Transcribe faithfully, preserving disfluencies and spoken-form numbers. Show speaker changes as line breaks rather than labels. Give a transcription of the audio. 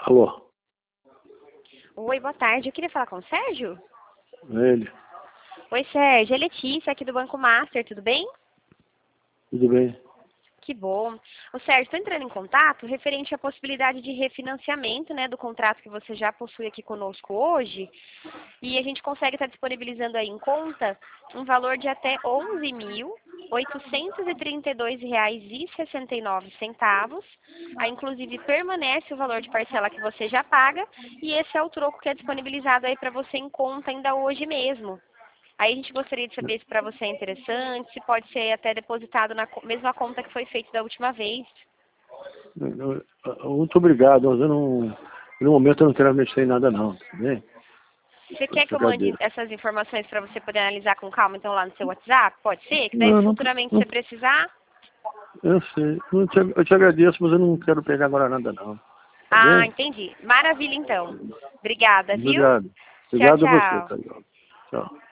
Alô?
Oi, boa tarde. Eu queria falar com o Sérgio.
É ele.
Oi, Sérgio. É Letícia, aqui do Banco Master, tudo bem?
Tudo bem?
Que bom. O Sérgio, estou entrando em contato referente à possibilidade de refinanciamento, né, do contrato que você já possui aqui conosco hoje. E a gente consegue estar disponibilizando aí em conta um valor de até onze mil oitocentos e trinta e dois reais e sessenta e nove centavos. Aí, inclusive, permanece o valor de parcela que você já paga. E esse é o troco que é disponibilizado aí para você em conta ainda hoje mesmo. Aí a gente gostaria de saber se para você é interessante, se pode ser até depositado na co- mesma conta que foi feita da última vez.
Eu- eu- Muito obrigado, mas eu não. No momento eu não quero mexer em nada não, tá bem?
Você
Eu
quer
te
que eu mande
agradeço.
essas informações para você poder analisar com calma, então, lá no seu WhatsApp? Pode ser? Que daí
Não, não,
futuramente, se
não
você precisar...
eu sei. Eu te, eu te agradeço, mas eu não quero pegar agora nada não. Tá
Ah,
bem?
entendi. Maravilha, então. Obrigada, viu?
Obrigado.
Tchau,
Obrigado a você,
tchau.
Carioca. Tchau.